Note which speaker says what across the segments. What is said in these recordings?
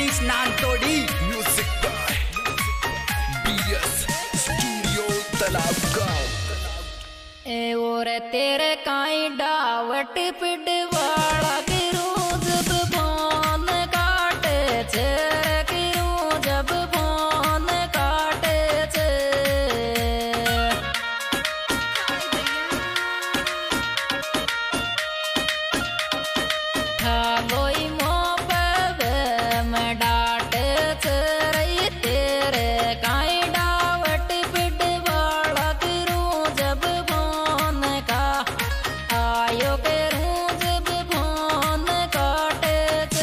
Speaker 1: स्नान तोड़ी music by BS studio Talab गाँव।
Speaker 2: ए और तेरे काई डावट पिडवाड़ा किरूं जब फोन काटे छे किरूं जब फोन काटे छे ठालोई मोपे में डाटे छे रही तेरे काई डावट पिडवाड़ा किरूं जब फोन का आयो करूं जब फोन काटे छे।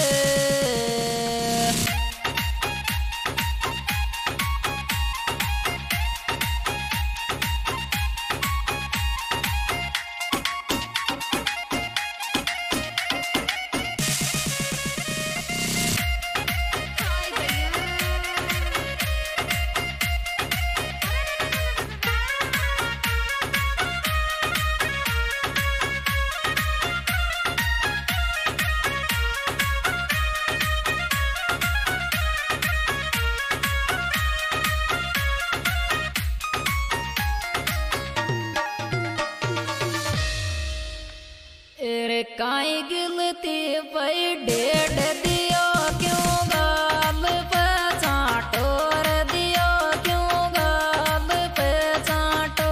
Speaker 2: तेरे काई गिलती पई डेढ़ दियो क्यों गाल पे चाटो रे दियो क्यों गाल पे चाटो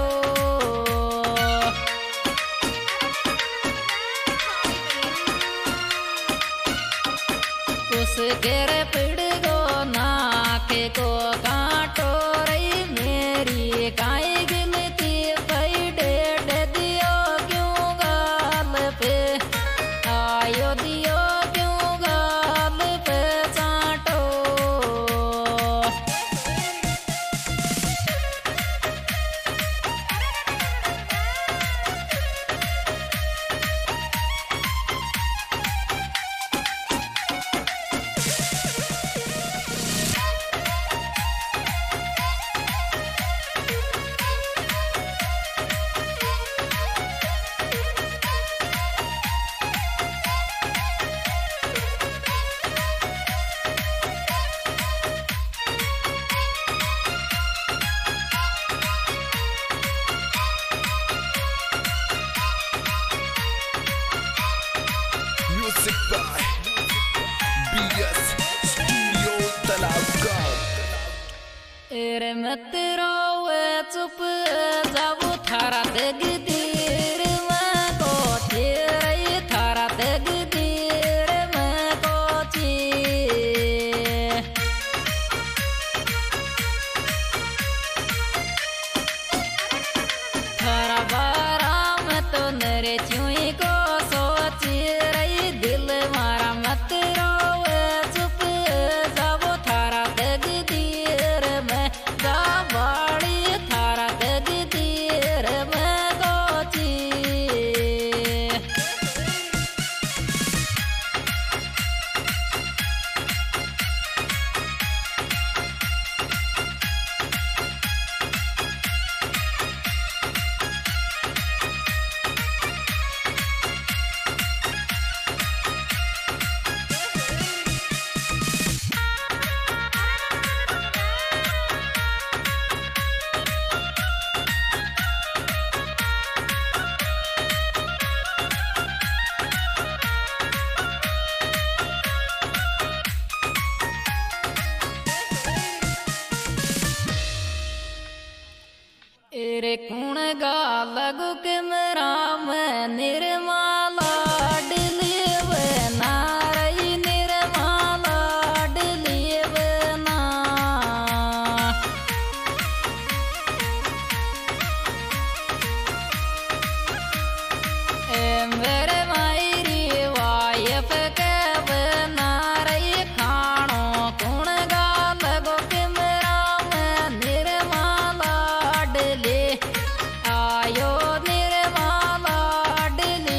Speaker 2: उसके रे पिड़ गो नाके को काटो रही मेरी काई गिलती पई डेढ़ दियो क्यों गाल पे आयो दियो क्यों गाल पे चाटो।
Speaker 1: Music by BS studio Talab Gaon.
Speaker 2: तेरे मत रोवे चुप जाबू थारा तेग तीर मैं को तेरे थारा तेग तीर मैं को ची थारा बारा में तो नरे चुई को सोची रही दिल मारा मत रोवे चुप जाबो थारा तेग तीर में जा बाड़ी थारा तेग तीर में गोची। तेरे कुण गा लगू के मेरा मैं निर्मला डलीव नारई निर्मला डलीव ना ए मेरे मायरी वाइफ के नारई खाणो कुण गा लगो के मेरा मैं निर्मला डली आयो निर्मला डली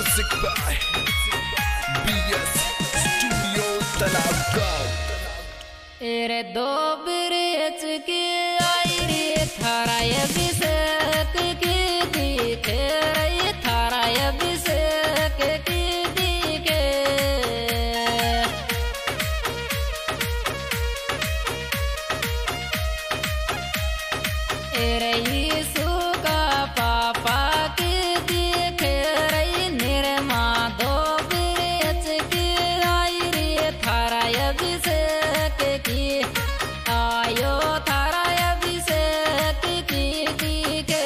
Speaker 1: Music by BS Studio Talab Gaon.
Speaker 2: एरे दो ब्रिज की आई रे थारा अभिषेक की दिखे रे थारा अभिषेक की दिखे एरे यीशु का पापा की दिखे रे निर्मा दो ब्रिज की आई रे थारा अभिषेक की आयो थारा अभिषेक की दिखे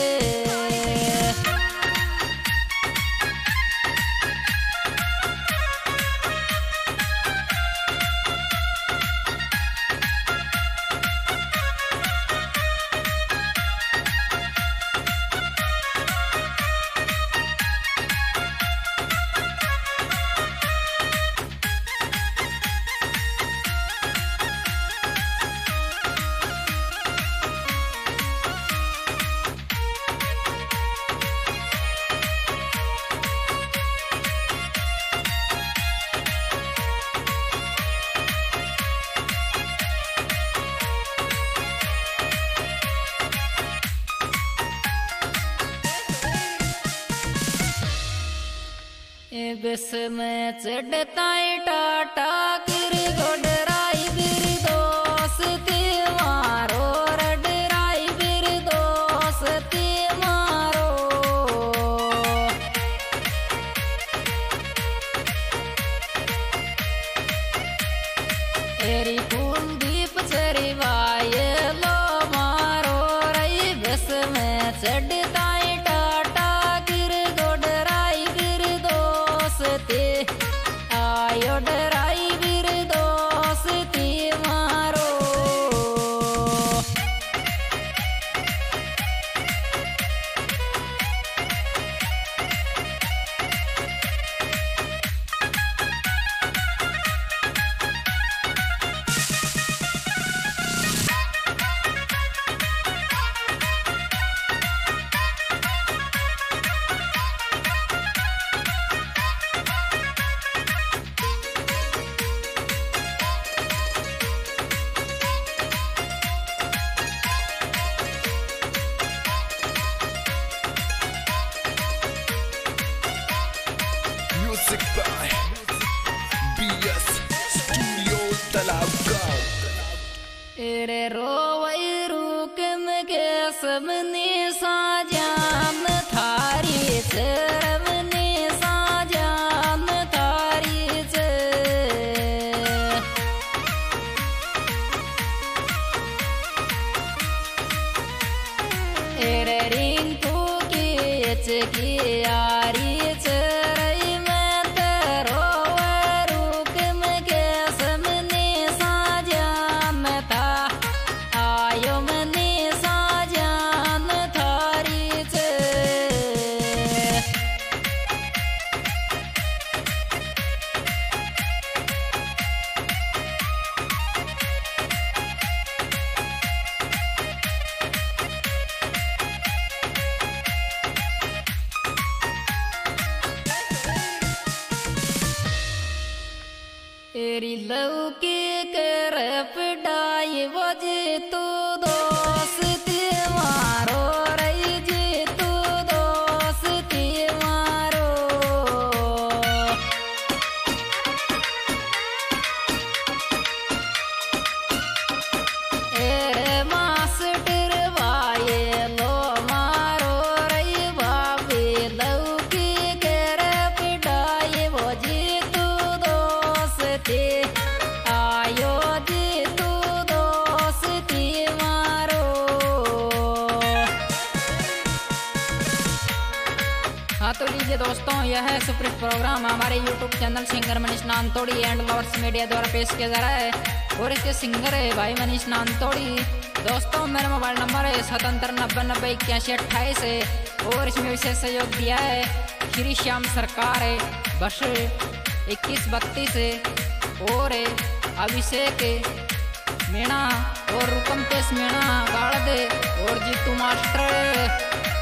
Speaker 2: बस में चढ़ता टाटा गिर गोडराई बिर दोस्ती मारो रडराई बिर दोस्ती मारो तेरी कुलदीप चरिवाए लो मारो रही बस में चढ़ता टाटा गिर गोडराई बिर दोस्ती आयो डराई बिर दोस्ती मारो
Speaker 1: Music by BS Studio Talab Gaon.
Speaker 2: एरे रोवई रुकम के सबने साजान थारी चरमने साजान थारी च एरे रिंकू की की यारी चरई में तेरो रुकम के सबने साजान था आयो मने साजान थारी च तेरी लौकी कर पिटाई वजे तू दोस्ती मारो रही जी तू दोस्ती मारो एरे मास्टर भाई लो मारो रही भाभी लौकी कर पिटाई वजे तू दोस्ती आयो जी तू दोस्ती मारो हाँ तो लीजिए दोस्तों, यह है सुपरहिट प्रोग्राम हमारे YouTube channel singer Manish Nantodi and lovers media द्वारा पेश किया जा रहा है और इसके सिंगर है भाई मनीष नानतोड़ी। दोस्तों मेरा मोबाइल नंबर है 7790908128 है और इसमें विशेष सहयोग दिया है श्री श्याम सरकार है बस 2132 है और अभिषेक मीणा और रुकम तेज मीणा गाड़ दे और जीतू मास्टर